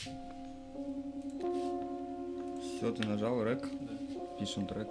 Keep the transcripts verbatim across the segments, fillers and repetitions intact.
Все, ты нажал рек? Да. Пишем трек.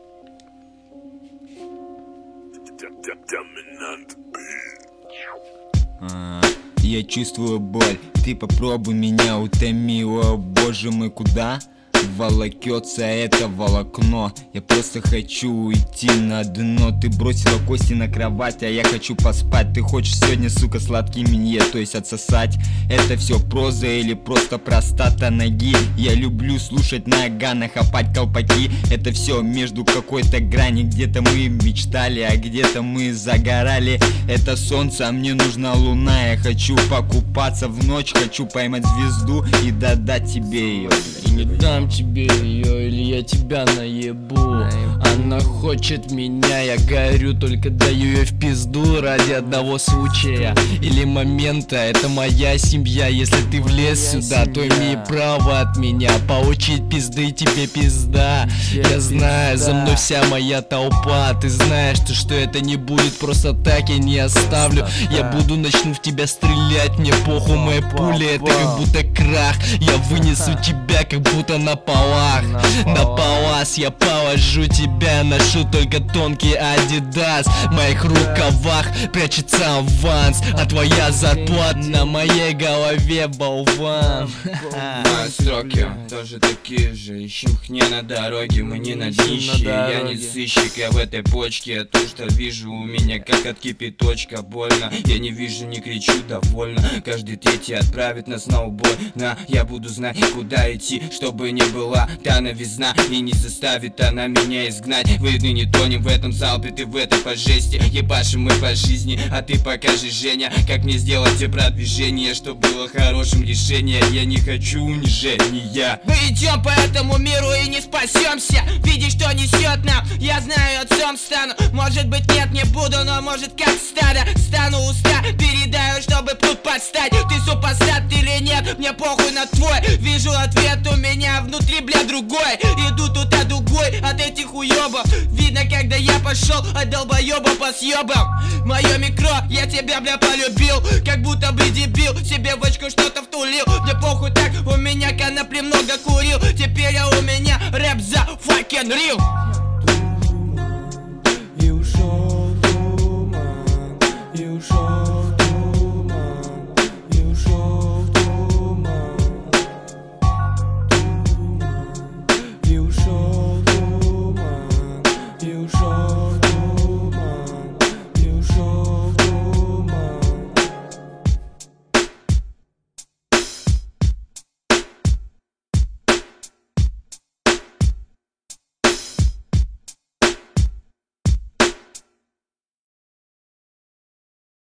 А, я чувствую боль, ты попробуй меня утоми. О боже мой, куда волокется это волокно? Я просто хочу уйти на дно. Ты бросила кости на кровать, а я хочу поспать. Ты хочешь сегодня, сука, сладкий минье, то есть отсосать. Это все проза или просто простата ноги? Я люблю слушать Нагана, хапать колпаки. Это все между какой-то грани. Где-то мы мечтали, а где-то мы загорали. Это солнце, а мне нужна луна. Я хочу покупаться в ночь, хочу поймать звезду и додать тебе ее. И не дам тебе ее, или я тебя наебу. Она хочет меня, я горю, только даю ее в пизду ради одного случая или момента. Это моя семья, если ты влез сюда, то имей право от меня получить пизды, тебе пизда. Я знаю, за мной вся моя толпа. Ты знаешь, что, что это не будет просто так, я не оставлю. Я буду, начну в тебя стрелять, мне похуй, мои пули, это как будто крах. Я вынесу тебя, как будто на полах. На палас я положу тебя, ношу только тонкий адидас. В моих рукавах прячется аванс, а твоя зарплата на моей голове, болван. Мои строки тоже такие же. Ищем хне на дороге, мы не на днище. Я не сыщик, я в этой почке. То, что вижу у меня, как от кипяточка, больно. Я не вижу, не кричу, довольно. Каждый третий отправит нас на убой. На, я буду знать, куда идти, чтобы не была та новизна. И не заставит она меня изгнать. Выйду, не тонем в этом залпе, ты в этой пожести. Ебашим мы по жизни, а ты покажи, Женя, как мне сделать те продвижения, что было хорошим решением. Я не хочу унижения. Мы идем по этому миру и не спасемся. Видишь, что несет нам, я знаю, отцом стану. Может быть, нет, не буду, но может как стадо. Стану уста, передаю, чтобы тут подстать. Ты супостат или нет, мне похуй на твой. Вижу ответ у меня внутри, бля, другой. Иду туда дугой от этих уебов. Видно, когда я пошел от долбоеба по съебам. Мое микро, я тебя, бля, полюбил. Как будто бы дебил, себе в очко что-то втулил. Мне похуй так, у меня конопли много курил. Теперь я у меня рэп за fucking real.